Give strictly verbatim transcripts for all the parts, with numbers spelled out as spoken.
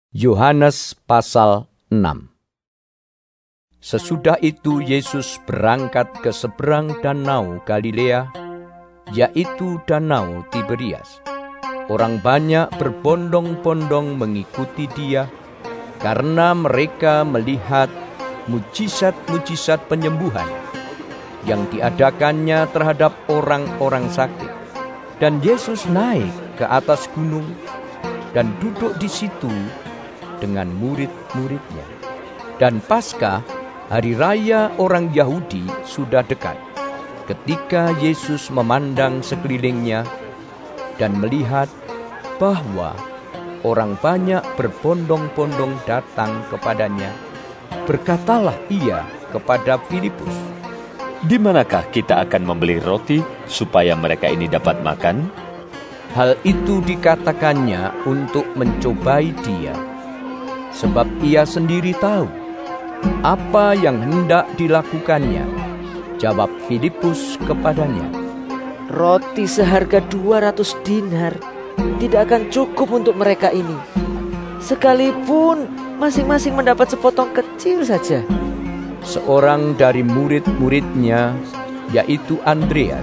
Yohanes pasal enam. Sesudah itu Yesus berangkat ke seberang danau Galilea, yaitu danau Tiberias. Orang banyak berbondong-bondong mengikuti dia, karena mereka melihat mujizat-mujizat penyembuhan yang diadakannya terhadap orang-orang sakit. Dan Yesus naik ke atas gunung dan duduk di situ dengan murid-muridnya. Dan Paskah, hari raya orang Yahudi, sudah dekat. Ketika Yesus memandang sekelilingnya dan melihat bahwa orang banyak berbondong-bondong datang kepadanya, berkatalah ia kepada Filipus, "Di manakah kita akan membeli roti supaya mereka ini dapat makan?" Hal itu dikatakannya untuk mencobai dia, sebab ia sendiri tahu apa yang hendak dilakukannya. Jawab Filipus kepadanya, "Roti seharga dua ratus dinar tidak akan cukup untuk mereka ini, sekalipun masing-masing mendapat sepotong kecil saja." Seorang dari murid-muridnya, yaitu Andreas,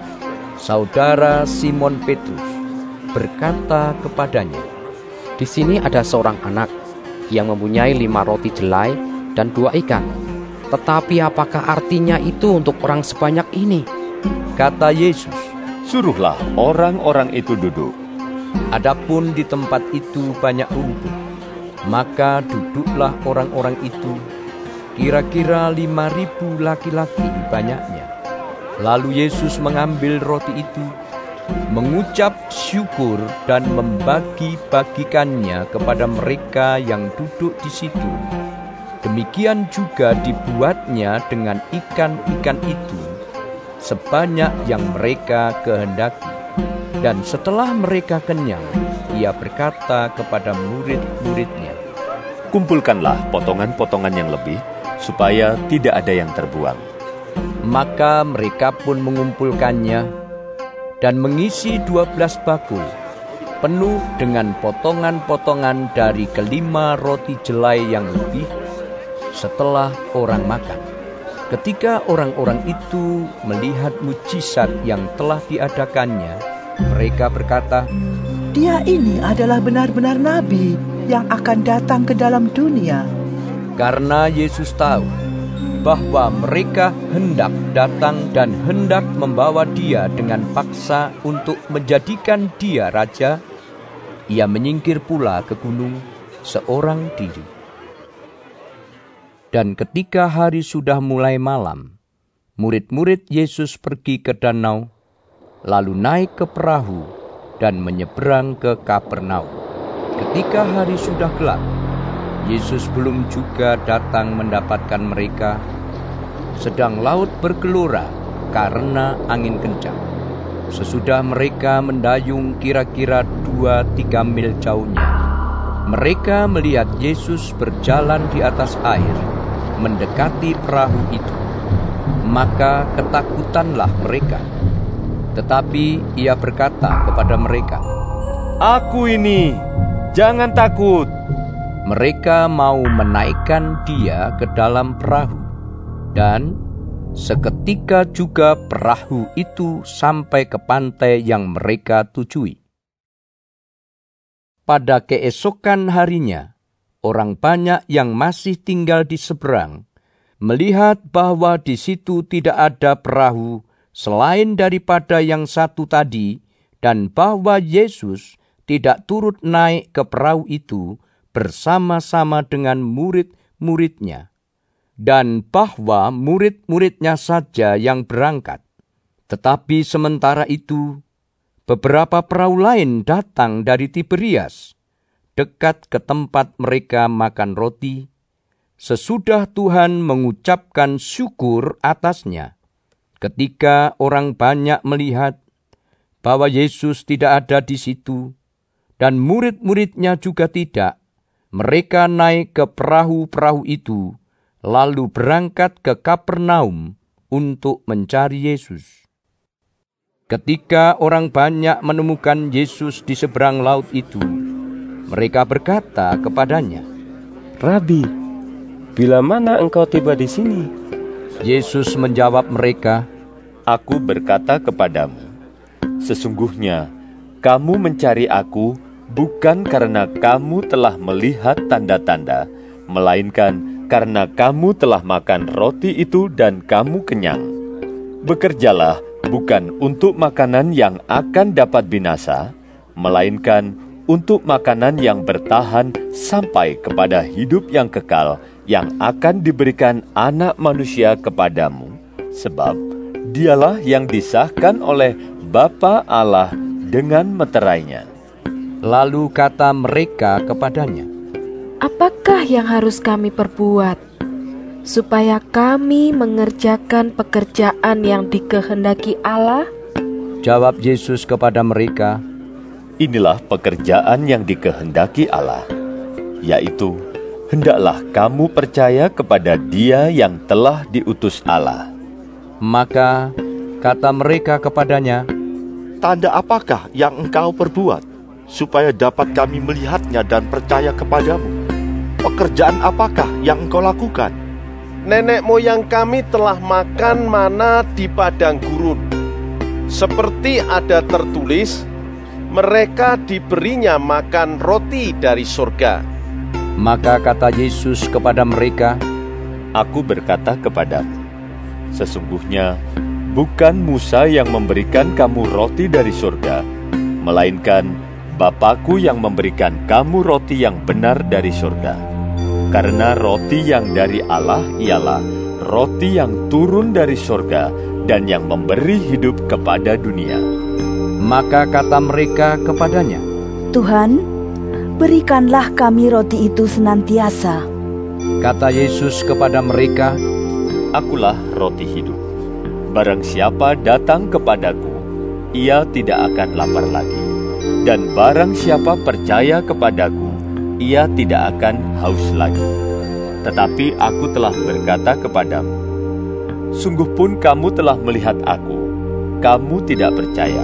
saudara Simon Petrus, berkata kepadanya, "Di sini ada seorang anak yang mempunyai lima roti jelai dan dua ikan. Tetapi apakah artinya itu untuk orang sebanyak ini?" Kata Yesus, "Suruhlah orang-orang itu duduk." Adapun di tempat itu banyak rumput, maka duduklah orang-orang itu, kira-kira lima ribu laki-laki banyaknya. Lalu Yesus mengambil roti itu, mengucap syukur dan membagi-bagikannya kepada mereka yang duduk di situ. Demikian juga dibuatnya dengan ikan-ikan itu, sebanyak yang mereka kehendaki. Dan setelah mereka kenyang, ia berkata kepada murid-muridnya, "Kumpulkanlah potongan-potongan yang lebih, supaya tidak ada yang terbuang." Maka mereka pun mengumpulkannya dan mengisi dua belas bakul, penuh dengan potongan-potongan dari kelima roti jelai yang lebih setelah orang makan. Ketika orang-orang itu melihat mujizat yang telah diadakannya, mereka berkata, "Dia ini adalah benar-benar nabi yang akan datang ke dalam dunia." Karena Yesus tahu bahwa mereka hendak datang dan hendak membawa dia dengan paksa untuk menjadikan dia raja, ia menyingkir pula ke gunung seorang diri. Dan ketika hari sudah mulai malam, murid-murid Yesus pergi ke danau, lalu naik ke perahu dan menyeberang ke Kapernaum. Ketika hari sudah gelap, Yesus belum juga datang mendapatkan mereka, sedang laut bergelora karena angin kencang. Sesudah mereka mendayung kira-kira dua tiga mil jauhnya, mereka melihat Yesus berjalan di atas air, mendekati perahu itu. Maka ketakutanlah mereka. Tetapi ia berkata kepada mereka, "Aku ini, jangan takut." Mereka mau menaikkan dia ke dalam perahu, dan seketika juga perahu itu sampai ke pantai yang mereka tujui. Pada keesokan harinya, orang banyak yang masih tinggal di seberang melihat bahwa di situ tidak ada perahu selain daripada yang satu tadi, dan bahwa Yesus tidak turut naik ke perahu itu bersama-sama dengan murid-muridnya, dan bahwa murid-muridnya saja yang berangkat. Tetapi sementara itu, beberapa perahu lain datang dari Tiberias, dekat ke tempat mereka makan roti, sesudah Tuhan mengucapkan syukur atasnya. Ketika orang banyak melihat bahwa Yesus tidak ada di situ, dan murid-muridnya juga tidak, mereka naik ke perahu-perahu itu, lalu berangkat ke Kapernaum untuk mencari Yesus. Ketika orang banyak menemukan Yesus di seberang laut itu, Mereka berkata kepadanya, Rabi, bila mana engkau tiba di sini? Yesus menjawab mereka, Aku berkata kepadamu, sesungguhnya kamu mencari aku bukan karena kamu telah melihat tanda-tanda, melainkan karena kamu telah makan roti itu dan kamu kenyang. Bekerjalah bukan untuk makanan yang akan dapat binasa, melainkan untuk makanan yang bertahan sampai kepada hidup yang kekal yang akan diberikan Anak Manusia kepadamu, sebab dialah yang disahkan oleh Bapa Allah dengan meterainya. Lalu kata mereka kepadanya, Apakah yang harus kami perbuat supaya kami mengerjakan pekerjaan yang dikehendaki Allah? Jawab Yesus kepada mereka, Inilah pekerjaan yang dikehendaki Allah, yaitu hendaklah kamu percaya kepada Dia yang telah diutus Allah. Maka kata mereka kepadanya, Tanda apakah yang engkau perbuat, supaya dapat kami melihatnya dan percaya kepadamu? Pekerjaan apakah yang engkau lakukan? Nenek moyang kami telah makan mana di padang gurun. Seperti ada tertulis, mereka diberinya makan roti dari surga. Maka kata Yesus kepada mereka, Aku berkata kepadamu, sesungguhnya bukan Musa yang memberikan kamu roti dari surga, melainkan Bapa-Ku yang memberikan kamu roti yang benar dari surga. Karena roti yang dari Allah ialah roti yang turun dari surga dan yang memberi hidup kepada dunia. Maka kata mereka kepadanya, Tuhan, berikanlah kami roti itu senantiasa. Kata Yesus kepada mereka, Akulah roti hidup. Barang siapa datang kepadaku, ia tidak akan lapar lagi. Dan barang siapa percaya kepadaku, ia tidak akan haus lagi. Tetapi aku telah berkata kepadamu, sungguh pun kamu telah melihat aku, kamu tidak percaya.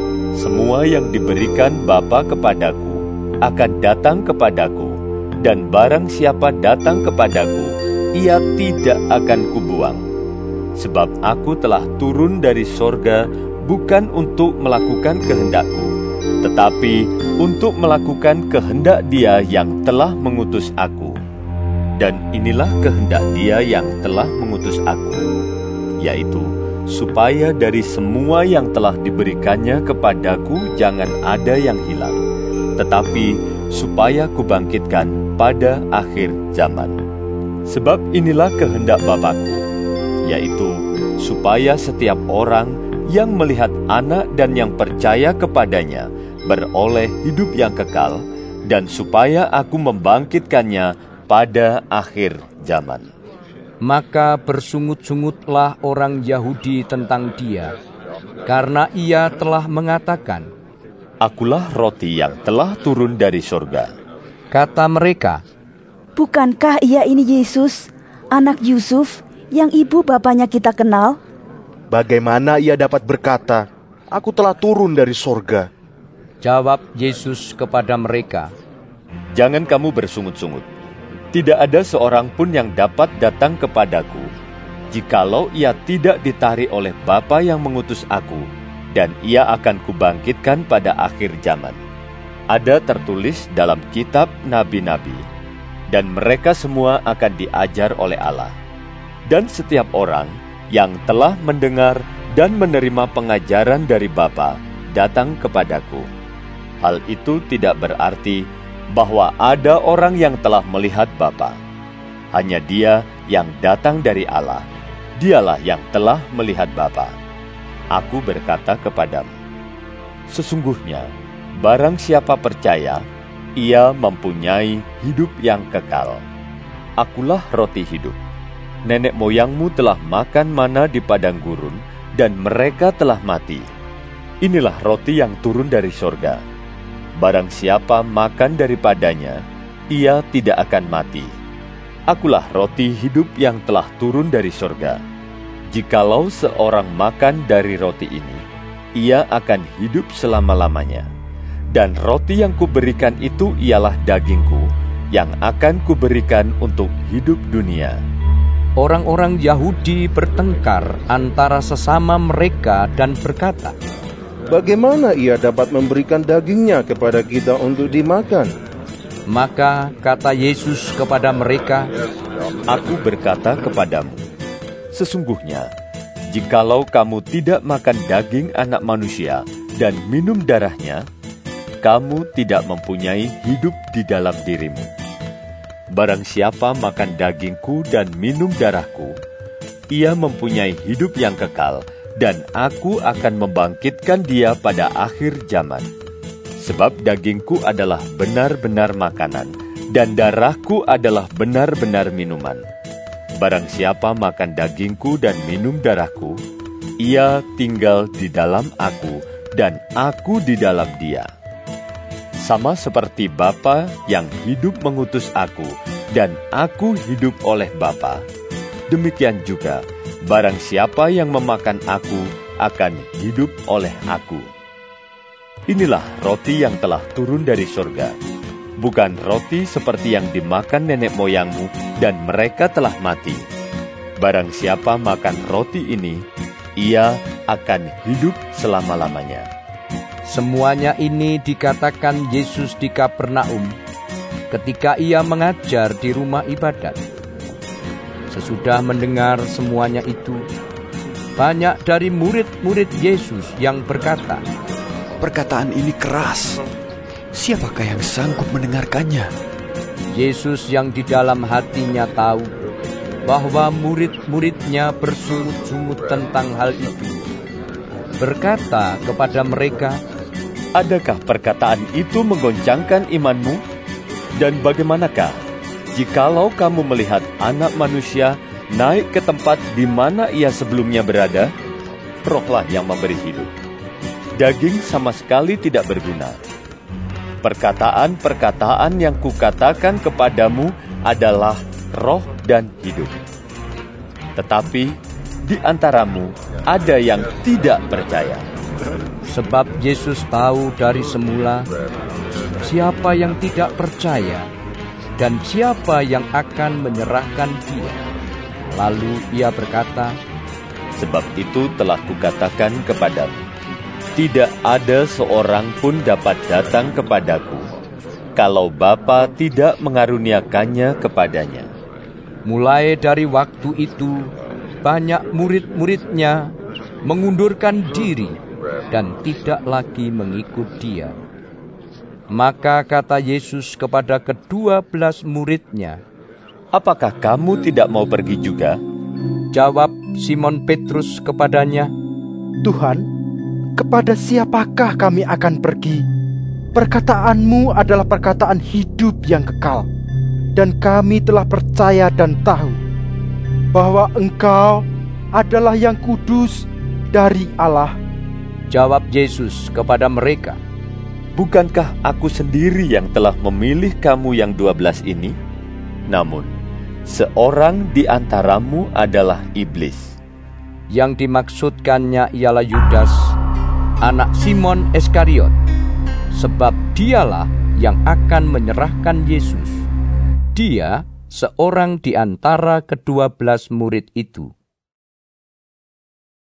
Semua yang diberikan Bapa kepadaku akan datang kepadaku, dan barang siapa datang kepadaku, ia tidak akan kubuang. Sebab aku telah turun dari sorga bukan untuk melakukan kehendakku, tetapi untuk melakukan kehendak Dia yang telah mengutus aku. Dan inilah kehendak Dia yang telah mengutus aku, yaitu supaya dari semua yang telah diberikannya kepadaku jangan ada yang hilang, tetapi supaya kubangkitkan pada akhir zaman. Sebab inilah kehendak Bapa-Ku, yaitu supaya setiap orang yang melihat Anak dan yang percaya kepadanya beroleh hidup yang kekal, dan supaya aku membangkitkannya pada akhir zaman. Maka bersungut-sungutlah orang Yahudi tentang Dia, karena Ia telah mengatakan, Akulah roti yang telah turun dari surga. Kata mereka, Bukankah Ia ini Yesus, anak Yusuf, yang ibu bapanya kita kenal? Bagaimana Ia dapat berkata, Aku telah turun dari surga? Jawab Yesus kepada mereka, Jangan kamu bersungut-sungut. Tidak ada seorang pun yang dapat datang kepadaku, jikalau ia tidak ditarik oleh Bapa yang mengutus aku, dan ia akan kubangkitkan pada akhir zaman. Ada tertulis dalam kitab nabi-nabi, dan mereka semua akan diajar oleh Allah. Dan setiap orang yang telah mendengar dan menerima pengajaran dari Bapa datang kepadaku. Hal itu tidak berarti bahwa ada orang yang telah melihat Bapa. Hanya Dia yang datang dari Allah, Dialah yang telah melihat Bapa. Aku berkata kepadamu, sesungguhnya barang siapa percaya, ia mempunyai hidup yang kekal. Akulah roti hidup. Nenek moyangmu telah makan mana di padang gurun, dan mereka telah mati. Inilah roti yang turun dari sorga. Barang siapa makan daripadanya, ia tidak akan mati. Akulah roti hidup yang telah turun dari surga. Jikalau seorang makan dari roti ini, ia akan hidup selama-lamanya. Dan roti yang kuberikan itu ialah dagingku, yang akan kuberikan untuk hidup dunia. Orang-orang Yahudi bertengkar antara sesama mereka dan berkata, bagaimana ia dapat memberikan dagingnya kepada kita untuk dimakan? Maka kata Yesus kepada mereka, aku berkata kepadamu, sesungguhnya, jikalau kamu tidak makan daging anak manusia dan minum darahnya, kamu tidak mempunyai hidup di dalam dirimu. Barang siapa makan dagingku dan minum darahku, ia mempunyai hidup yang kekal, dan aku akan membangkitkan dia pada akhir zaman. Sebab dagingku adalah benar-benar makanan, dan darahku adalah benar-benar minuman. Barang siapa makan dagingku dan minum darahku, ia tinggal di dalam aku, dan aku di dalam dia. Sama seperti Bapa yang hidup mengutus aku, dan aku hidup oleh Bapa, demikian juga barang siapa yang memakan aku akan hidup oleh aku. Inilah roti yang telah turun dari surga, bukan roti seperti yang dimakan nenek moyangmu dan mereka telah mati. Barang siapa makan roti ini, ia akan hidup selama-lamanya. Semuanya ini dikatakan Yesus di Kapernaum ketika ia mengajar di rumah ibadat. Sesudah mendengar semuanya itu, banyak dari murid-murid Yesus yang berkata, perkataan ini keras. Siapakah yang sanggup mendengarkannya? Yesus yang di dalam hatinya tahu bahwa murid-muridnya bersungut-sungut tentang hal itu, berkata kepada mereka, adakah perkataan itu menggoncangkan imanmu? Dan bagaimanakah jikalau kamu melihat anak manusia naik ke tempat di mana ia sebelumnya berada? Rohlah yang memberi hidup. Daging sama sekali tidak berguna. Perkataan-perkataan yang kukatakan kepadamu adalah roh dan hidup. Tetapi di antaramu ada yang tidak percaya. Sebab Yesus tahu dari semula siapa yang tidak percaya dan siapa yang akan menyerahkan dia. Lalu ia berkata, sebab itu telah kukatakan kepadamu, tidak ada seorang pun dapat datang kepadaku kalau Bapa tidak mengaruniakannya kepadanya. Mulai dari waktu itu, banyak murid-muridnya mengundurkan diri dan tidak lagi mengikut dia. Maka kata Yesus kepada kedua belas muridnya, apakah kamu tidak mau pergi juga? Jawab Simon Petrus kepadanya, Tuhan, kepada siapakah kami akan pergi? Perkataanmu adalah perkataan hidup yang kekal, dan kami telah percaya dan tahu bahwa Engkau adalah yang kudus dari Allah. Jawab Yesus kepada mereka, bukankah aku sendiri yang telah memilih kamu yang dua belas ini? Namun, seorang di antaramu adalah iblis. Yang dimaksudkannya ialah Yudas, anak Simon Iskariot, sebab dialah yang akan menyerahkan Yesus. Dia seorang di antara kedua belas murid itu.